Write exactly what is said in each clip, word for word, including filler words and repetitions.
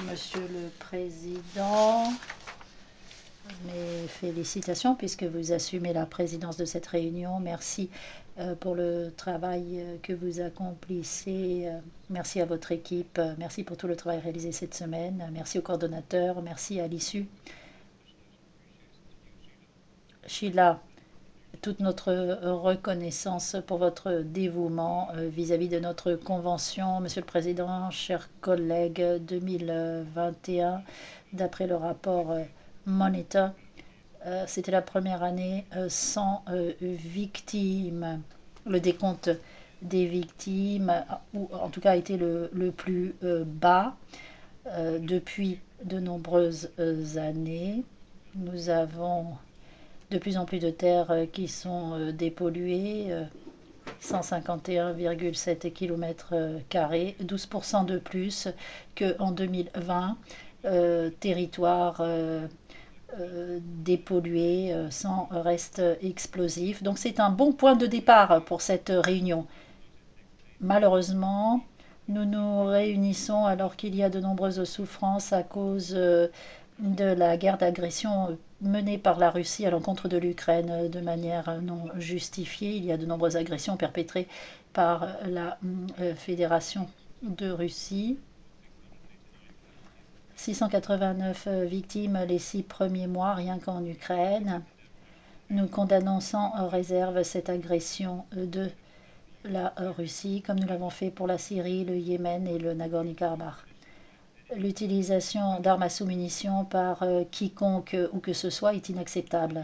Monsieur le Président. Mes félicitations puisque vous assumez la présidence de cette réunion. Merci euh, pour le travail euh, que vous accomplissez. Euh, merci à votre équipe. Euh, merci pour tout le travail réalisé cette semaine. Merci aux coordonnateurs. Merci à l'issue. Sheila, toute notre reconnaissance pour votre dévouement vis-à-vis de notre convention. Monsieur le Président, chers collègues, deux mille vingt et un, d'après le rapport Monitor, c'était la première année sans victimes. Le décompte des victimes, ou en tout cas, a été le, le plus bas depuis de nombreuses années. Nous avons de plus en plus de terres qui sont dépolluées, cent cinquante et un virgule sept kilomètres carrés, douze pour cent de plus qu'en deux mille vingt, euh, territoire euh, euh, dépollué, euh, sans reste explosif. Donc c'est un bon point de départ pour cette réunion. Malheureusement, nous nous réunissons alors qu'il y a de nombreuses souffrances à cause euh, de la guerre d'agression menée par la Russie à l'encontre de l'Ukraine de manière non justifiée. Il y a de nombreuses agressions perpétrées par la euh, Fédération de Russie. six cent quatre-vingt-neuf victimes les six premiers mois, rien qu'en Ukraine. Nous condamnons sans réserve cette agression de la Russie, comme nous l'avons fait pour la Syrie, le Yémen et le Nagorno-Karabakh. L'utilisation d'armes à sous-munitions par euh, quiconque euh, où que ce soit est inacceptable.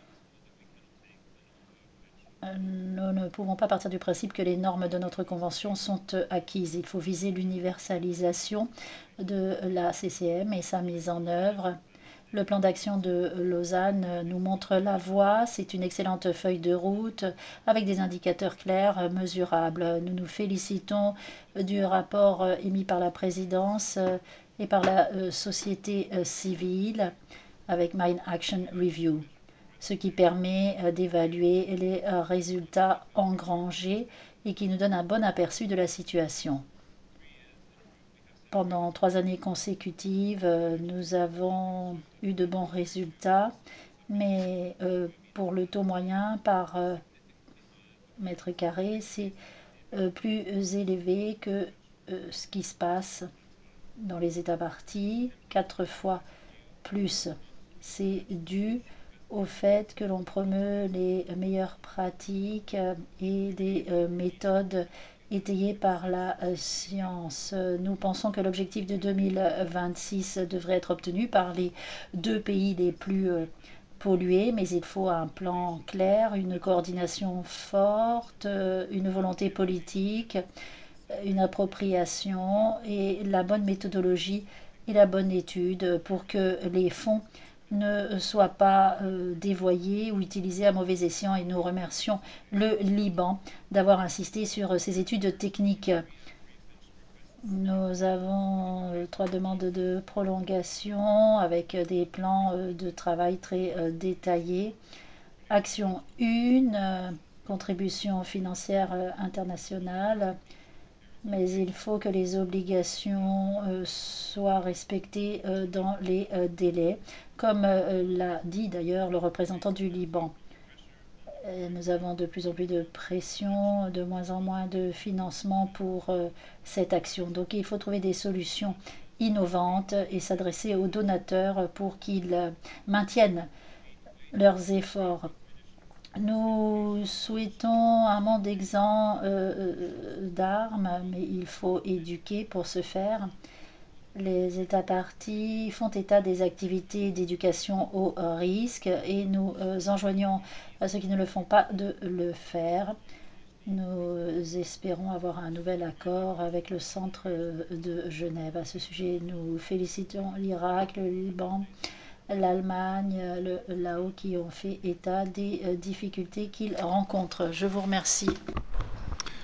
Nous ne pouvons pas partir du principe que les normes de notre convention sont euh, acquises. Il faut viser l'universalisation de la C C M et sa mise en œuvre. Le plan d'action de Lausanne nous montre la voie. C'est une excellente feuille de route avec des indicateurs clairs, mesurables. Nous nous félicitons du rapport émis par la présidence et par la société civile avec Mine Action Review, ce qui permet d'évaluer les résultats engrangés et qui nous donne un bon aperçu de la situation. Pendant trois années consécutives, nous avons eu de bons résultats, mais pour le taux moyen par mètre carré, c'est plus élevé que ce qui se passe dans les États parties, quatre fois plus. C'est dû au fait que l'on promeut les meilleures pratiques et des méthodes étayées par la science. Nous pensons que l'objectif de deux mille vingt-six devrait être obtenu par les deux pays les plus pollués, mais il faut un plan clair, une coordination forte, une volonté politique, une appropriation et la bonne méthodologie et la bonne étude pour que les fonds ne soient pas euh, dévoyés ou utilisés à mauvais escient, et nous remercions le Liban d'avoir insisté sur ces études techniques. Nous avons euh, trois demandes de prolongation avec des plans euh, de travail très euh, détaillés. Action un, euh, contribution financière euh, internationale, mais il faut que les obligations euh, soient respectées euh, dans les euh, délais, comme euh, l'a dit d'ailleurs le représentant du Liban. Et nous avons de plus en plus de pression, de moins en moins de financement pour euh, cette action. Donc il faut trouver des solutions innovantes et s'adresser aux donateurs pour qu'ils euh, maintiennent leurs efforts. Nous souhaitons un monde exempt euh, d'armes, mais il faut éduquer pour ce faire. Les États parties font état des activités d'éducation au risque et nous euh, enjoignons à ceux qui ne le font pas de le faire. Nous espérons avoir un nouvel accord avec le centre de Genève. À ce sujet, nous félicitons l'Irak, le Liban, l'Allemagne, le Laos qui ont fait état des difficultés qu'ils rencontrent. Je vous remercie.